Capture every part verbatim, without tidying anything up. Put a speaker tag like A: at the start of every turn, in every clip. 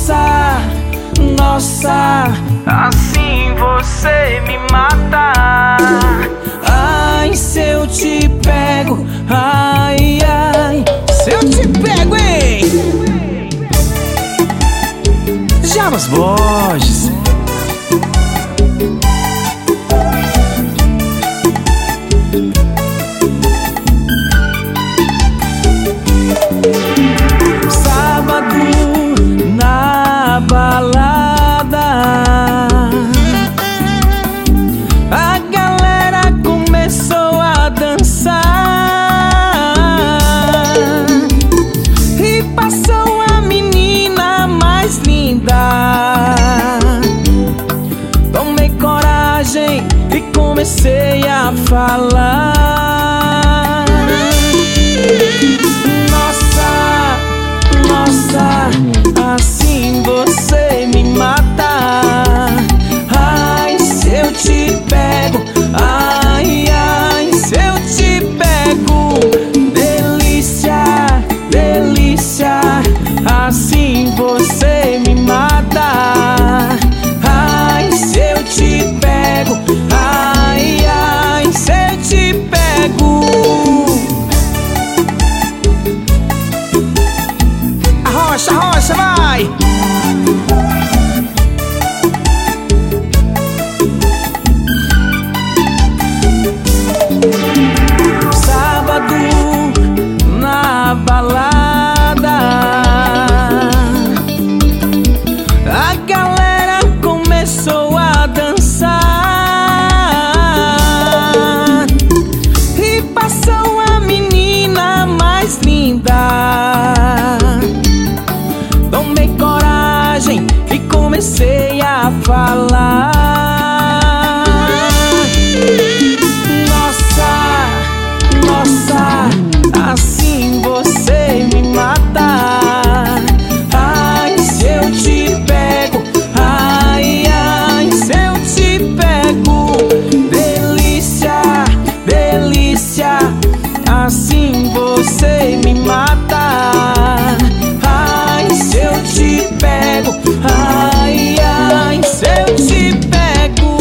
A: Nossa, nossa,
B: assim você me mata.
A: ai, se eu te pego, ai, ai, se eu te pego, hein? Jarbas Borges. Sábado na balada, a galera começou a dançar e passou a menina mais linda. Tomei coragem e comecei a falar. Nossa, assim você me mata. Ai, se eu te pego, ai, ai, se eu te pego. Delícia, delícia, assim você me mata. Ai, se eu te pego, ai, ai, se eu te pego. Arrocha, arrocha, vai! Sábado na balada, a galera começou a dançar e passou a menina mais linda. Tomei coragem e comecei a falar. Nossa, nossa, assim você me mata. Ai, se eu te pego, ai, ai, se eu te pego. Delícia, delícia, assim você me mata. Ai, se eu te pego, ai, ai, se eu te pego.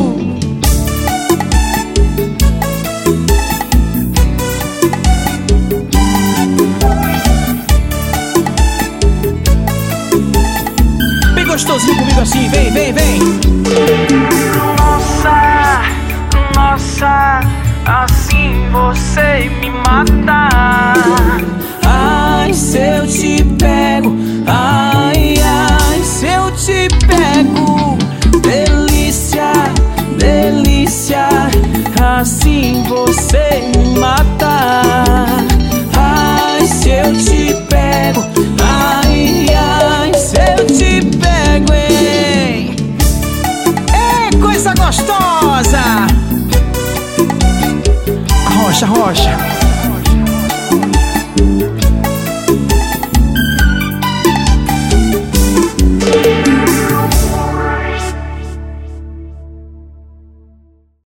A: Bem gostosinho comigo assim, vem, vem, vem.
B: Nossa, nossa, assim você me mata.
A: Ai, se eu te pego, ai, ai, se eu te pego. Delícia, delícia, assim você me mata.